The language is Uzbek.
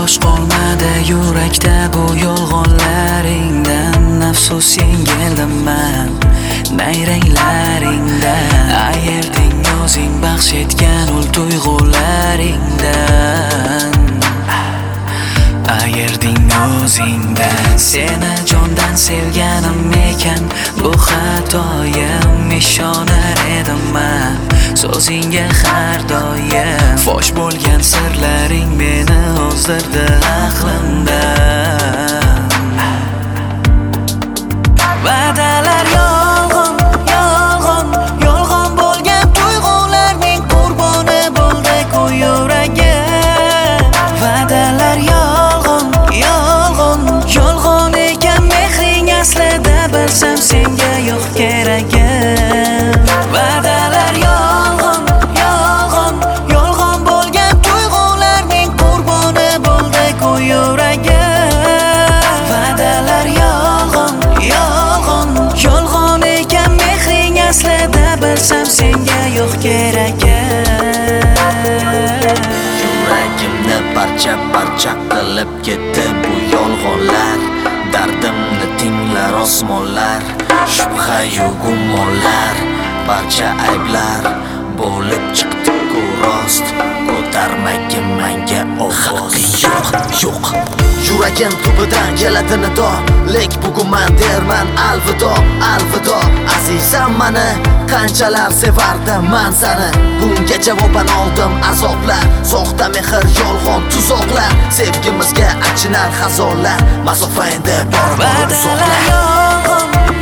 Bardosh qolmadi yurakda bu yolg'onlaringdan. Afsus yengildiman nayranglaringdan. Ayerding o'zing baxsh etgan ul tuyg'ularingdan. Ayerding o'zingdan. Seni jondan sevganim ekan bu xatoyim. Ishonar edim-man so'zingga har doim. Fosh bo'lgan sirlaring meni ozdirdi aqlimdan. Va'dalar yolg'on, yolg'on, yolg'on bo'lgan tuyg'ularning qurboni bo'ldik u yuragim. Va'dalar yolg'on, yolg'on, yolg'on ekan mehring aslida bilsam senga yo'q keragim. Va'dalar yolg'on, yolg'on, yolg'on bo'lgan tuyg'ularning qurboni bo'ldik u yuragim. Va'dalar yolg'on, yolg'on, yolg'on ekan mehring aslida bilsam senga yo'q keragim. Yuragimni parcha-parcha qilib ketdi bu yolg'onlar. Dardimni tinglar osmonlar, shubha-yu gumonlar, barcha ayblar bo'lib chiqdi-ku rost. Ko'tarmagin menga ovoz. Yo'q, yuragim tubidan keladi nido, lek bugun men derman alvido, alvido. Azizam mani qanchalar sevardim men seni. Bunga javoban oldim azoblar, soxta mehr, yolg'on tuzoqlar. Sevgimizga achinar xazonlar, masofa endi bor uzoqlar. Yolg'on,